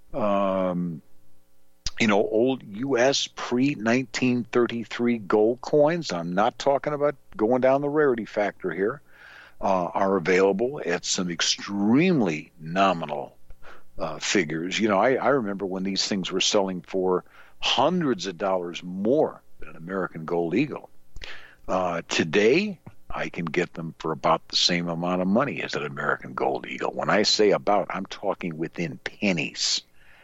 Um, you know, old U S pre nineteen thirty-three gold coins, I'm not talking about going down the rarity factor here, Uh, are available at some extremely nominal uh, figures. You know, I, I remember when these things were selling for hundreds of dollars more than an American Gold Eagle. Uh, today, I can get them for about the same amount of money as an American Gold Eagle. When I say about, I'm talking within pennies.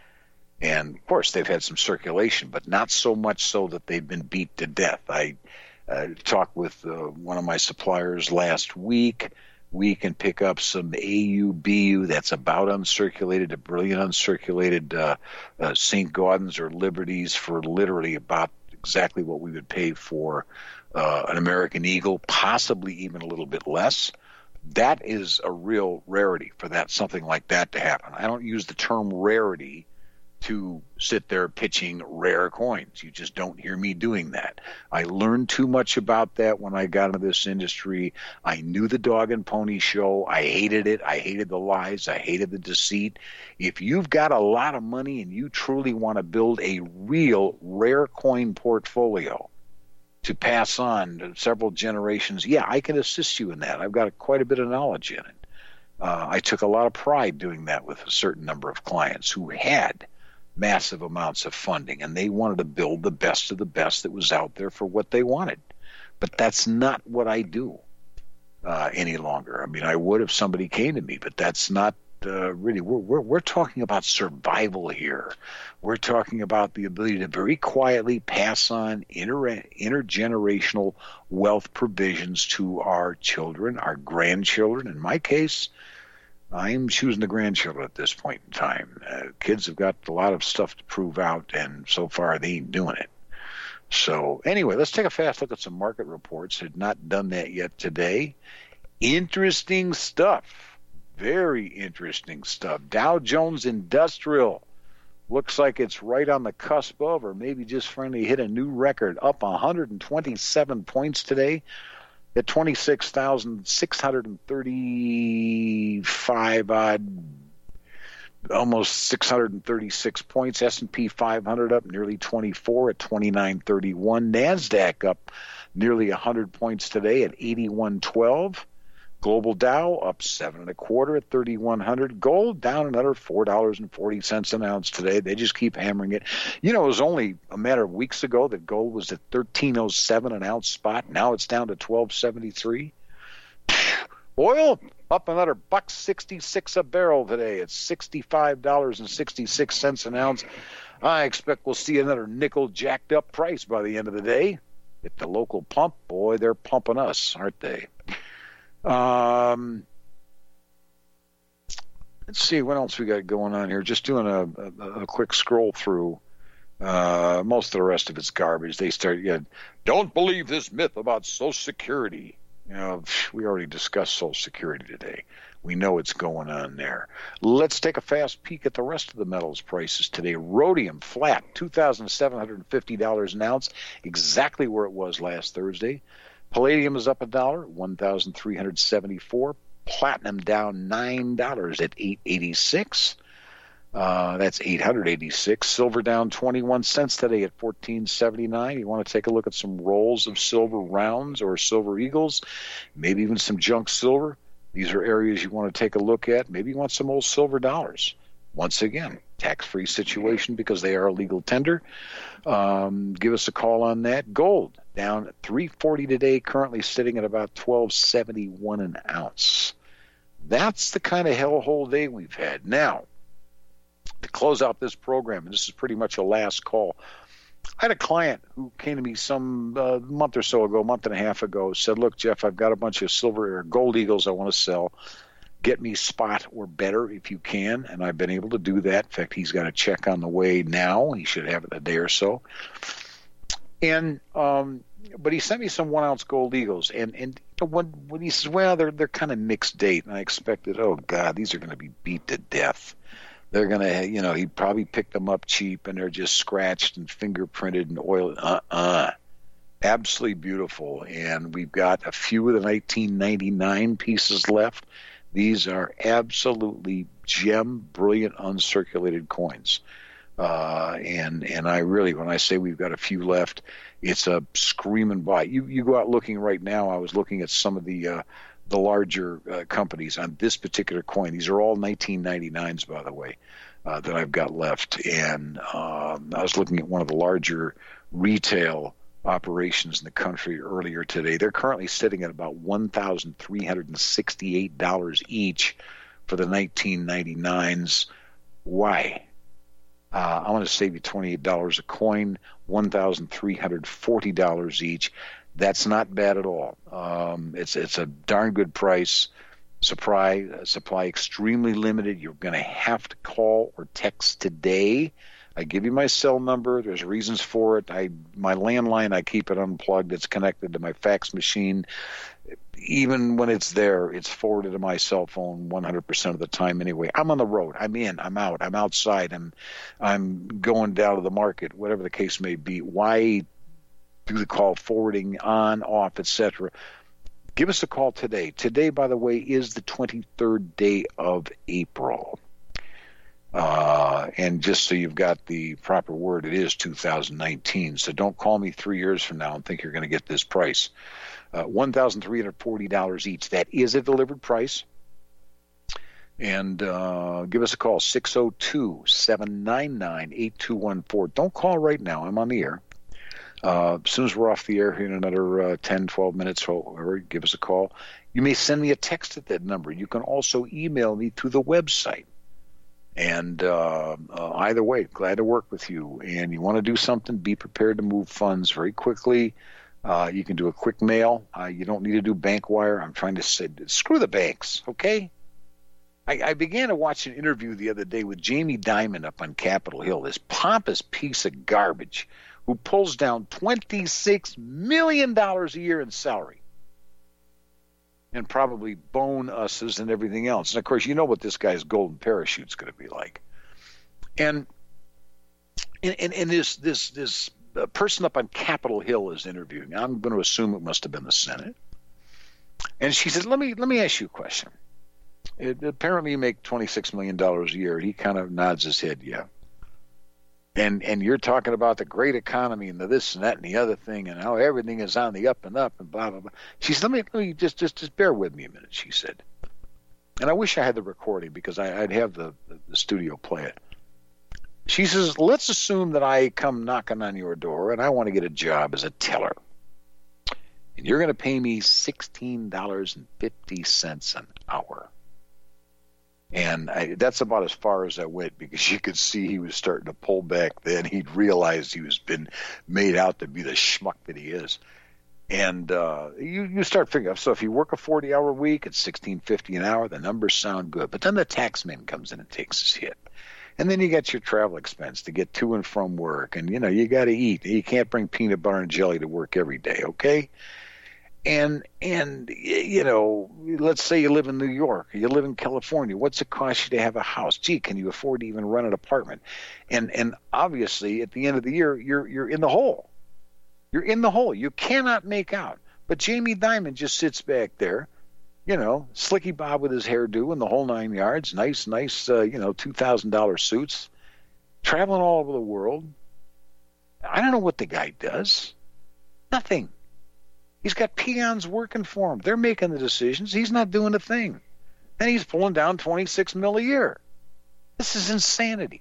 And, of course, they've had some circulation, but not so much so that they've been beat to death. I Uh, talked with uh, one of my suppliers last week. We can pick up some A U B U that's about uncirculated to brilliant uncirculated uh, uh, Saint Gaudens or Liberties for literally about exactly what we would pay for uh, an American Eagle, possibly even a little bit less. That is a real rarity for that something like that to happen. I don't use the term rarity to sit there pitching rare coins. You just don't hear me doing that. I learned too much about that when I got into this industry. I knew the dog and pony show. I hated it. I hated the lies. I hated the deceit. If you've got a lot of money and you truly want to build a real rare coin portfolio to pass on to several generations, yeah, I can assist you in that. I've got quite a bit of knowledge in it. Uh, I took a lot of pride doing that with a certain number of clients who had massive amounts of funding, and they wanted to build the best of the best that was out there for what they wanted. But that's not what I do uh, any longer. I mean, I would if somebody came to me, but that's not uh, really. We're, we're we're talking about survival here. We're talking about the ability to very quietly pass on inter intergenerational wealth provisions to our children, our grandchildren. In my case, I'm choosing the grandchildren at this point in time. Uh, kids have got a lot of stuff to prove out, and so far they ain't doing it. So anyway, let's take a fast look at some market reports. Had not done that yet today. Interesting stuff. Very interesting stuff. Dow Jones Industrial looks like it's right on the cusp of, or maybe just finally hit a new record, up one hundred twenty-seven points today at twenty-six thousand six hundred thirty-five odd, almost six hundred thirty-six points. S and P five hundred up nearly twenty-four at twenty-nine thirty-one. NASDAQ up nearly one hundred points today at eighty-one twelve. Global Dow up seven and a quarter at thirty-one hundred. Gold down another four dollars and forty cents an ounce today. They just keep hammering it. You know, it was only a matter of weeks ago that gold was at thirteen oh seven an ounce spot. Now it's down to twelve seventy-three. Oil up another buck sixty-six a barrel today. It's sixty-five dollars and sixty-six cents an ounce. I expect we'll see another nickel jacked up price by the end of the day. At the local pump, boy, they're pumping us, aren't they? Um, let's see what else we got going on here. Just doing a, a, a quick scroll through. Uh, most of the rest of it's garbage. They start, yeah, don't believe this myth about Social Security. You know, we already discussed Social Security today. We know what's going on there. Let's take a fast peek at the rest of the metals prices today. Rhodium flat, two thousand seven hundred fifty dollars an ounce, exactly where it was last Thursday. Palladium is up a dollar, one thousand three hundred seventy-four dollars. Platinum down nine dollars at eight eighty-six. Uh, that's eight hundred eighty-six. Silver down twenty-one cents today at fourteen seventy-nine. You want to take a look at some rolls of silver rounds or silver eagles, maybe even some junk silver. These are areas you want to take a look at. Maybe you want some old silver dollars. Once again, tax-free situation because they are a legal tender. Um, give us a call on that. Gold down at three forty today, currently sitting at about twelve seventy-one an ounce. That's the kind of hellhole day we've had. Now, to close out this program, and this is pretty much a last call, I had a client who came to me some uh, month or so ago, month and a half ago, said, look, Jeff, I've got a bunch of silver or gold eagles I want to sell. Get me spot or better if you can. And I've been able to do that. In fact, he's got a check on the way now. He should have it in a day or so. And um, but he sent me some one ounce gold eagles. And and when when he says, well, they're they're kind of mixed date, and I expected, oh God, these are going to be beat to death. They're going to, you know, he probably picked them up cheap, and they're just scratched and fingerprinted and oiled. Uh-uh. Absolutely beautiful. And we've got a few of the nineteen ninety-nine pieces left. These are absolutely gem, brilliant, uncirculated coins. Uh, and and I really, when I say we've got a few left, it's a screaming buy. You you go out looking right now. I was looking at some of the uh, the larger uh, companies on this particular coin. These are all nineteen ninety-nines, by the way, uh, that I've got left. And um, I was looking at one of the larger retail operations in the country earlier today. They're currently sitting at about one thousand three hundred sixty-eight dollars each for the nineteen ninety-nines. Why? Uh, I'm going to save you twenty-eight dollars a coin, one thousand three hundred forty dollars each. That's not bad at all. Um, it's it's a darn good price. Supply supply extremely limited. You're going to have to call or text today. I give you my cell number. There's reasons for it. I my landline, I keep it unplugged. It's connected to my fax machine. Even when it's there, it's forwarded to my cell phone one hundred percent of the time anyway. I'm on the road. I'm in. I'm out. I'm outside. I'm I'm going down to the market, whatever the case may be. Why do the call forwarding on, off, et cetera? Give us a call today. Today, by the way, is the twenty-third day of April. Uh, and just so you've got the proper word, it is two thousand nineteen. So don't call me three years from now and think you're going to get this price. Uh, one thousand three hundred forty dollars each. That is a delivered price. And uh, give us a call, six oh two, seven nine nine, eight two one four. Don't call right now. I'm on the air. Uh, as soon as we're off the air here in another uh, ten, twelve minutes, or whatever, give us a call. You may send me a text at that number. You can also email me through the website. And uh, uh, either way, glad to work with you. And you want to do something, be prepared to move funds very quickly. Uh, you can do a quick mail. Uh, you don't need to do bank wire. I'm trying to say, screw the banks, okay? I, I began to watch an interview the other day with Jamie Dimon up on Capitol Hill, this pompous piece of garbage who pulls down twenty-six million dollars a year in salary. and probably bonuses and everything else. And, of course, you know what this guy's golden parachute's going to be like. And and, and, and this, this, this person up on Capitol Hill is interviewing. I'm going to assume it must have been the Senate. And she said, let me let me ask you a question. It, apparently you make twenty-six million dollars a year. He kind of nods his head, yeah. And and you're talking about the great economy and the this and that and the other thing and how everything is on the up and up and blah, blah, blah. She said, let me, let me just, just, just bear with me a minute, she said. And I wish I had the recording because I, I'd have the, the, the studio play it. She says, let's assume that I come knocking on your door and I want to get a job as a teller. And you're going to pay me sixteen dollars and fifty cents an hour. And I, that's about as far as I went because you could see he was starting to pull back then. He'd realized he was been made out to be the schmuck that he is. And uh, you, you start figuring, so if you work a forty-hour week at sixteen fifty an hour, the numbers sound good. But then the tax man comes in and takes his hit. And then you got your travel expense to get to and from work. And, you know, you got to eat. You can't bring peanut butter and jelly to work every day, okay? And, and you know, let's say you live in New York or you live in California. What's it cost you to have a house? Gee, can you afford to even rent an apartment? And and obviously, at the end of the year, you're you're in the hole. You're in the hole. You cannot make out. But Jamie Dimon just sits back there, you know, Slicky Bob with his hairdo and the whole nine yards, nice, nice, uh, you know, two thousand dollars suits, traveling all over the world. I don't know what the guy does. Nothing. He's got peons working for him. They're making the decisions. He's not doing a thing. And he's pulling down twenty-six mil a year. This is insanity.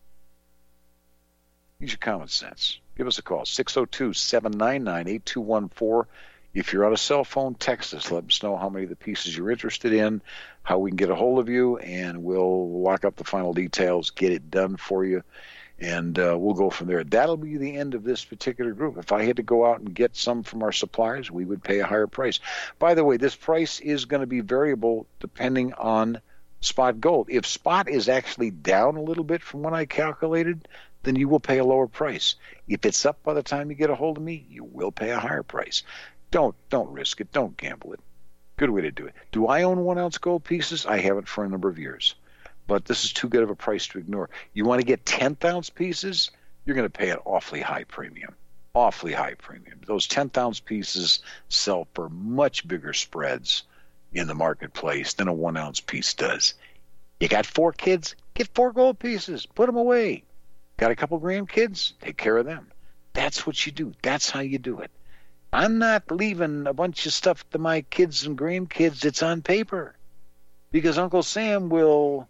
Use your common sense. Give us a call, six oh two, seven nine nine, eight two one four. If you're on a cell phone, text us. Let us know how many of the pieces you're interested in, how we can get a hold of you, and we'll lock up the final details, get it done for you, and uh, we'll go from there. That'll be the end of this particular group. If I had to go out and get some from our suppliers, we would pay a higher price. By the way, this price is going to be variable depending on spot gold. If spot is actually down a little bit from what I calculated, then you will pay a lower price. If it's up by the time you get a hold of me, you will pay a higher price. Don't don't risk it. Don't gamble it. Good way to do it. Do I own one-ounce gold pieces? I haven't for a number of years. But this is too good of a price to ignore. You want to get tenth-ounce pieces? You're going to pay an awfully high premium. Awfully high premium. Those tenth-ounce pieces sell for much bigger spreads in the marketplace than a one-ounce piece does. You got four kids? Get four gold pieces. Put them away. Got a couple grandkids? Take care of them. That's what you do. That's how you do it. I'm not leaving a bunch of stuff to my kids and grandkids that's on paper because Uncle Sam will,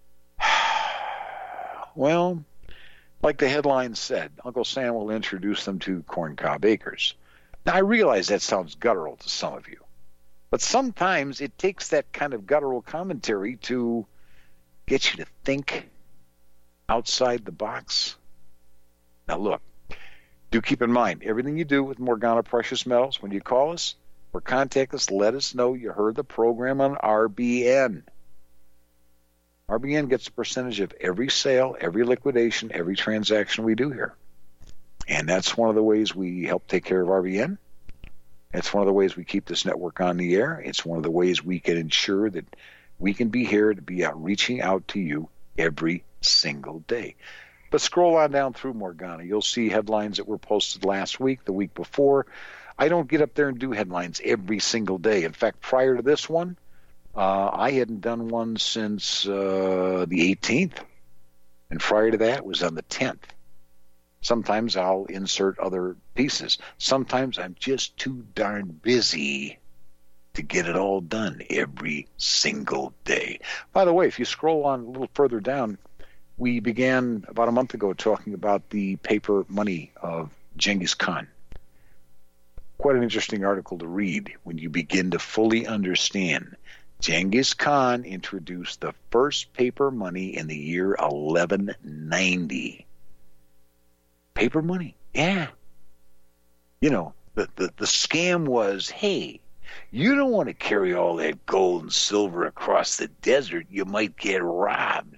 well, like the headline said, Uncle Sam will introduce them to corncob acres. Now, I realize that sounds guttural to some of you, but sometimes it takes that kind of guttural commentary to get you to think outside the box. Now, look. Do keep in mind, everything you do with Morgana Precious Metals, when you call us or contact us, let us know you heard the program on R B N. R B N gets a percentage of every sale, every liquidation, every transaction we do here. And that's one of the ways we help take care of R B N. It's one of the ways we keep this network on the air. It's one of the ways we can ensure that we can be here to be out reaching out to you every single day. But scroll on down through Morgana. You'll see headlines that were posted last week, the week before. I don't get up there and do headlines every single day. In fact, prior to this one, uh, I hadn't done one since uh, the eighteenth. And prior to that was on the tenth. Sometimes I'll insert other pieces. Sometimes I'm just too darn busy to get it all done every single day. By the way, if you scroll on a little further down, we began about a month ago talking about the paper money of Genghis Khan. Quite an interesting article to read when you begin to fully understand. Genghis Khan introduced the first paper money in the year eleven ninety. Paper money, yeah. You know, the, the, the scam was, hey, you don't want to carry all that gold and silver across the desert. You might get robbed.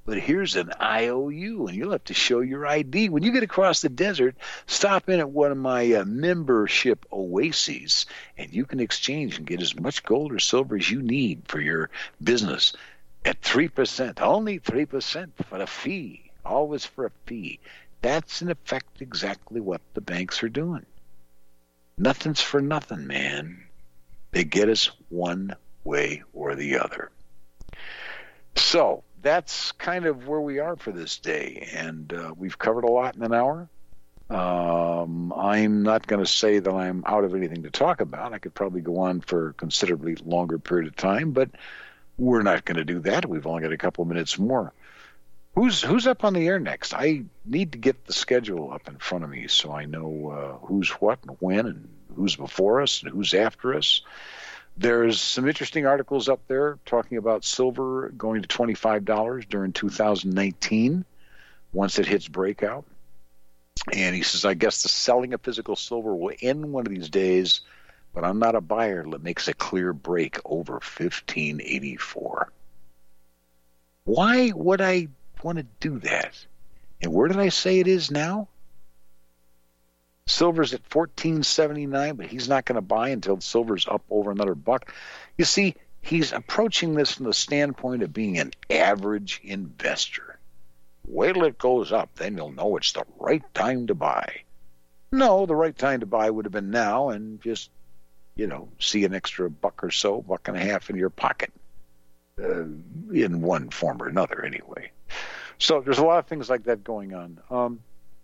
but here's an I O U, and you'll have to show your I D. When you get across the desert, stop in at one of my uh, membership oases, and you can exchange and get as much gold or silver as you need for your business at three percent, only three percent for a fee, always for a fee. That's, in effect, exactly what the banks are doing. Nothing's for nothing, man. They get us one way or the other. So that's kind of where we are for this day, and uh, we've covered a lot in an hour. Um, I'm not going to say that I'm out of anything to talk about. I could probably go on for a considerably longer period of time, but we're not going to do that. We've only got a couple of minutes more. Who's who's up on the air next? I need to get the schedule up in front of me so I know uh, who's what and when and who's before us and who's after us. There's some interesting articles up there talking about silver going to twenty-five dollars during two thousand nineteen once it hits breakout. And he says, I guess the selling of physical silver will end one of these days, but I'm not a buyer that makes a clear break over fifteen eighty-four. Why would I want to do that? And where did I say it is now? Silver's at fourteen seventy-nine, but he's not going to buy until silver's up over another buck. You see, he's approaching this from the standpoint of being an average investor. Wait till it goes up, then you'll know it's the right time to buy. No, the right time to buy would have been now and just, you know, see an extra buck or so, buck and a half in your pocket. Uh, in one form or another, anyway. So there's a lot of things like that going on. Um,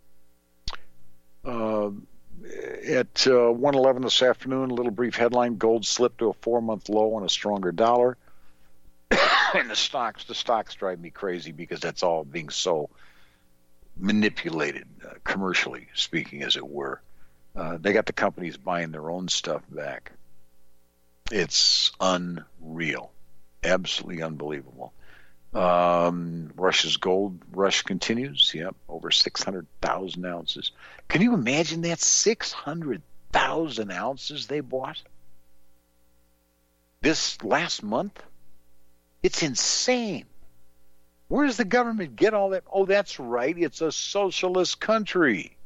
uh, at uh, one eleven this afternoon, a little brief headline: gold slipped to a four-month low on a stronger dollar. And the stocks, the stocks drive me crazy because that's all being so manipulated, uh, commercially speaking, as it were. Uh, they got the companies buying their own stuff back. It's unreal. Absolutely unbelievable. Um, Russia's gold rush continues. Yep, over six hundred thousand ounces. Can you imagine that? six hundred thousand ounces they bought this last month? It's insane. Where does the government get all that? Oh, that's right. It's a socialist country.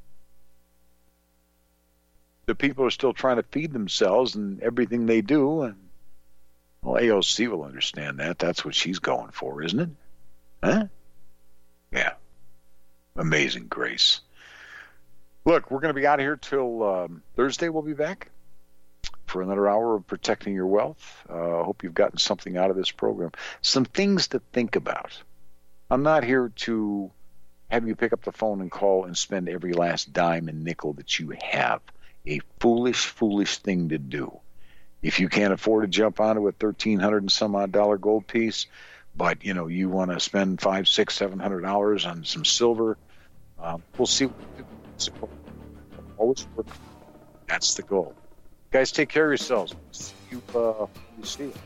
The people are still trying to feed themselves and everything they do, and well, A O C will understand that. That's what she's going for, isn't it? Huh? Yeah. Amazing grace. Look, we're going to be out of here till um, Thursday. We'll be back for another hour of Protecting Your Wealth. I uh, hope you've gotten something out of this program. Some things to think about. I'm not here to have you pick up the phone and call and spend every last dime and nickel that you have. A foolish, foolish thing to do. If you can't afford to jump onto a thirteen hundred and some odd dollar gold piece, but you know you want to spend five, six, seven hundred dollars on some silver, uh, we'll see. What we do. Always work. That's the goal. Guys, take care of yourselves. See you. Uh, you see you.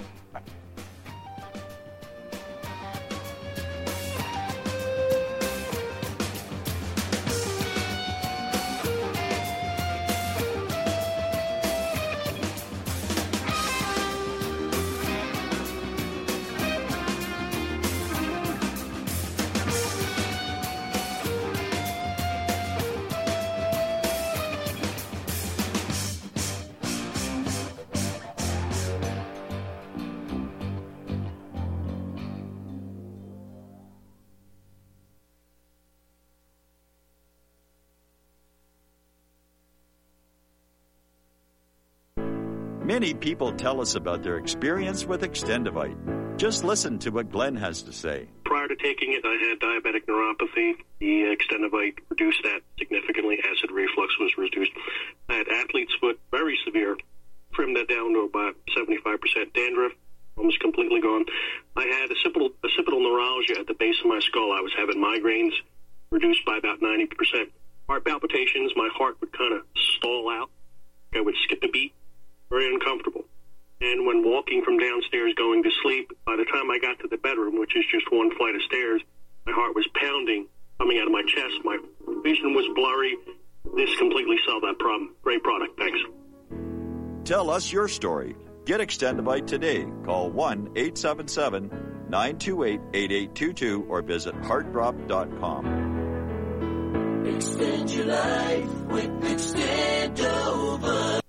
Many people tell us about their experience with Extendivite. Just listen to what Glenn has to say. Prior to taking it, I had diabetic neuropathy. The Extendivite reduced that significantly. Acid reflux was reduced. I had athlete's foot, very severe. Trimmed that down to about seventy-five percent. Dandruff, almost completely gone. I had occipital, occipital neuralgia at the base of my skull. I was having migraines, reduced by about ninety percent. Heart palpitations, my heart would kind of stall out. I would skip a beat. Very uncomfortable. And when walking from downstairs going to sleep, by the time I got to the bedroom, which is just one flight of stairs, my heart was pounding, coming out of my chest. My vision was blurry. This completely solved that problem. Great product. Thanks. Tell us your story. Get Extendivite today. Call one eight seven seven, nine two eight, eight eight two two or visit heart drop dot com. Extend your life with Extendovite.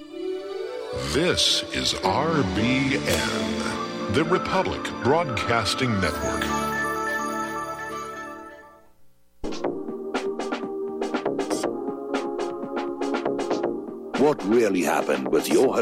This is R B N, the Republic Broadcasting Network. What really happened with your